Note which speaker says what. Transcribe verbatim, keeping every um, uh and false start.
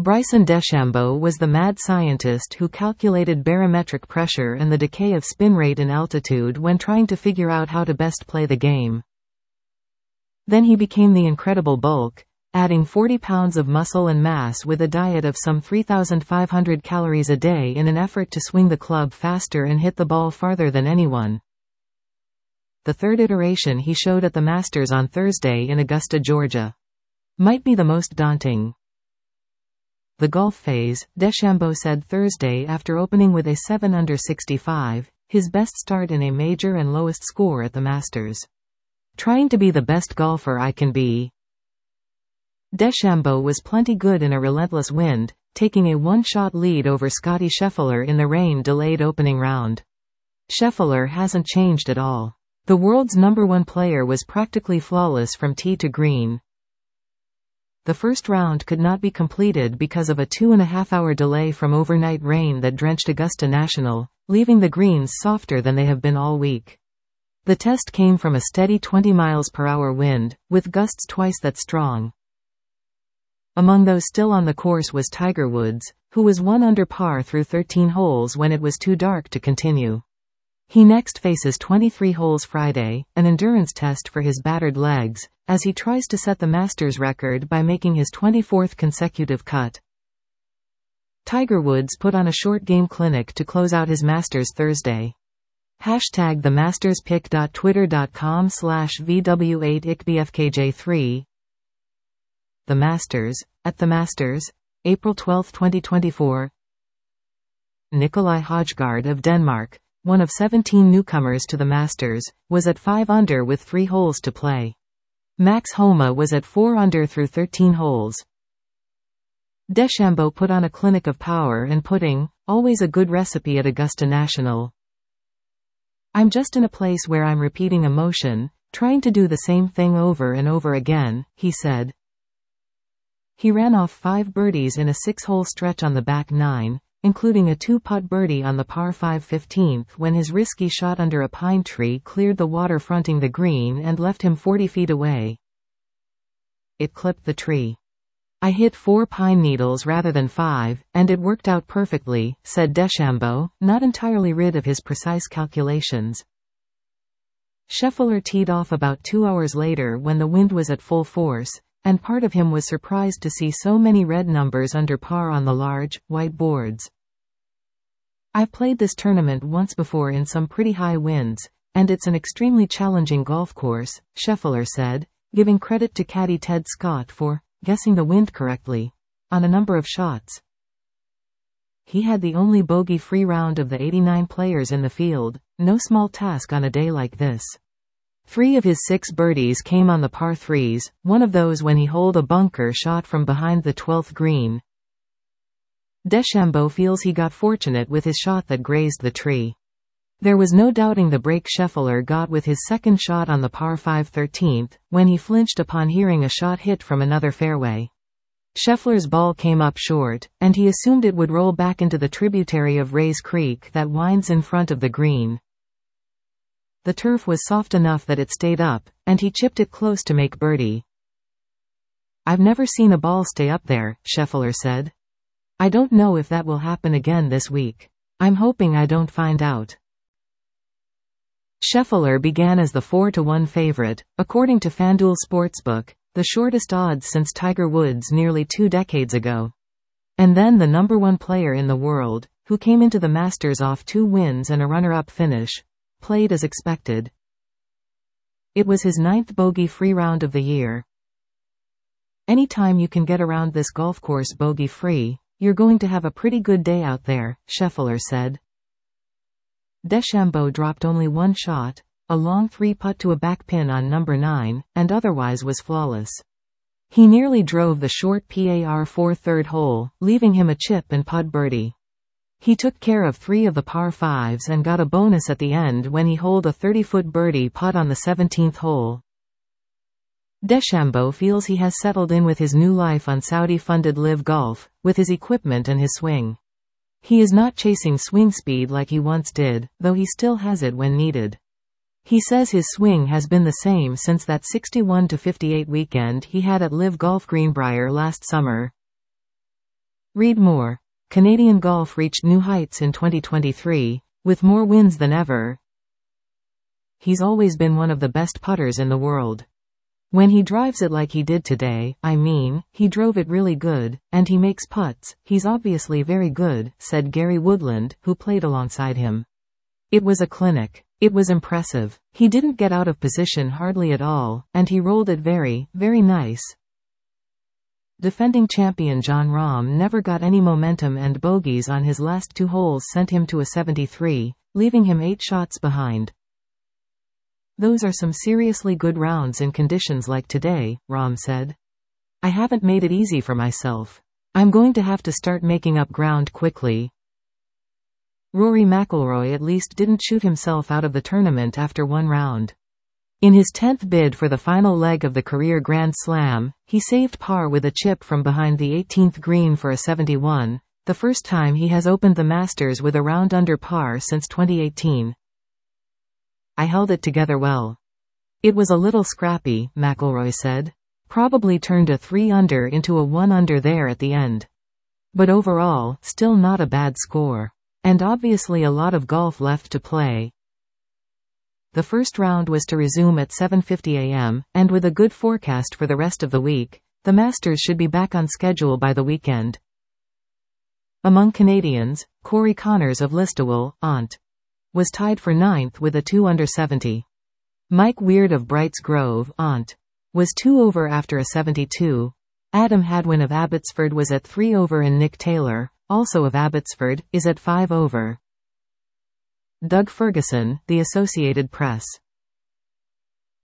Speaker 1: Bryson DeChambeau was the mad scientist who calculated barometric pressure and the decay of spin rate in altitude when trying to figure out how to best play the game. Then he became the incredible bulk, adding forty pounds of muscle and mass with a diet of some three thousand five hundred calories a day in an effort to swing the club faster and hit the ball farther than anyone. The third iteration he showed at the Masters on Thursday in Augusta, Georgia, might be the most daunting. The golf phase, DeChambeau said Thursday after opening with a seven under sixty-five, his best start in a major and lowest score at the Masters. Trying to be the best golfer I can be. DeChambeau was plenty good in a relentless wind, taking a one-shot lead over Scottie Scheffler in the rain-delayed opening round. Scheffler hasn't changed at all. The world's number one player was practically flawless from tee to green. The first round could not be completed because of a two-and-a-half-hour delay from overnight rain that drenched Augusta National, leaving the greens softer than they have been all week. The test came from a steady twenty miles per hour wind, with gusts twice that strong. Among those still on the course was Tiger Woods, who was one under par through thirteen holes when it was too dark to continue. He next faces twenty-three holes Friday, an endurance test for his battered legs, as he tries to set the Masters record by making his twenty-fourth consecutive cut. Tiger Woods put on a short game clinic to close out his Masters Thursday. Hashtag the Masters Pick. Twitter dot com slash V W eight I C B F K J three. The Masters, at the Masters, April twelfth twenty twenty-four. Nikolai Højgaard of Denmark, one of seventeen newcomers to the Masters, was at five under with three holes to play. Max Homa was at four under through thirteen holes. DeChambeau put on a clinic of power and putting, always a good recipe at Augusta National. I'm just in a place where I'm repeating a motion, trying to do the same thing over and over again, he said. He ran off five birdies in a six-hole stretch on the back nine, including a two-putt birdie on the par five fifteenth when his risky shot under a pine tree cleared the water fronting the green and left him forty feet away. It clipped the tree. I hit four pine needles rather than five, and it worked out perfectly, said DeChambeau, not entirely rid of his precise calculations. Scheffler teed off about two hours later when the wind was at full force, and part of him was surprised to see so many red numbers under par on the large, white boards. I've played this tournament once before in some pretty high winds, and it's an extremely challenging golf course, Scheffler said, giving credit to caddy Ted Scott for guessing the wind correctly on a number of shots. He had the only bogey-free round of the eighty-nine players in the field, no small task on a day like this. Three of his six birdies came on the par threes, one of those when he holed a bunker shot from behind the twelfth green. DeChambeau feels he got fortunate with his shot that grazed the tree. There was no doubting the break Scheffler got with his second shot on the par five thirteenth, when he flinched upon hearing a shot hit from another fairway. Scheffler's ball came up short, and he assumed it would roll back into the tributary of Rays Creek that winds in front of the green. The turf was soft enough that it stayed up, and he chipped it close to make birdie. I've never seen a ball stay up there, Scheffler said. I don't know if that will happen again this week. I'm hoping I don't find out. Scheffler began as the four to one favorite, according to FanDuel Sportsbook, the shortest odds since Tiger Woods nearly two decades ago. And then the number one player in the world, who came into the Masters off two wins and a runner-up finish, played as expected. It was his ninth bogey-free round of the year. Anytime you can get around this golf course bogey-free, you're going to have a pretty good day out there, Scheffler said. DeChambeau dropped only one shot, a long three-putt to a back pin on number nine, and otherwise was flawless. He nearly drove the short par four third hole, leaving him a chip and putt birdie. He took care of three of the par fives and got a bonus at the end when he holed a thirty-foot birdie putt on the seventeenth hole. DeChambeau feels he has settled in with his new life on Saudi-funded Live Golf, with his equipment and his swing. He is not chasing swing speed like he once did, though he still has it when needed. He says his swing has been the same since that sixty-one to fifty-eight weekend he had at Live Golf Greenbrier last summer. Read more. Canadian golf reached new heights in twenty twenty-three, with more wins than ever. He's always been one of the best putters in the world. When he drives it like he did today, I mean, he drove it really good, and he makes putts, he's obviously very good, said Gary Woodland, who played alongside him. It was a clinic. It was impressive. He didn't get out of position hardly at all, and he rolled it very, very nice. Defending champion Jon Rahm never got any momentum, and bogeys on his last two holes sent him to a seventy-three, leaving him eight shots behind. Those are some seriously good rounds in conditions like today, Rahm said. I haven't made it easy for myself. I'm going to have to start making up ground quickly. Rory McIlroy at least didn't shoot himself out of the tournament after one round. In his tenth bid for the final leg of the career Grand Slam, he saved par with a chip from behind the eighteenth green for a seventy-one, the first time he has opened the Masters with a round under par since twenty eighteen. I held it together well. It was a little scrappy, McIlroy said. Probably turned a three under into a one under there at the end. But overall, still not a bad score. And obviously a lot of golf left to play. The first round was to resume at seven fifty a m, and with a good forecast for the rest of the week, the Masters should be back on schedule by the weekend. Among Canadians, Corey Connors of Listowel, Ont, was tied for ninth with a two under seventy. Mike Weird of Brights Grove, Ont, was two over after a seventy-two. Adam Hadwin of Abbotsford was at three over, and Nick Taylor, also of Abbotsford, is at five over. Doug Ferguson, The Associated Press.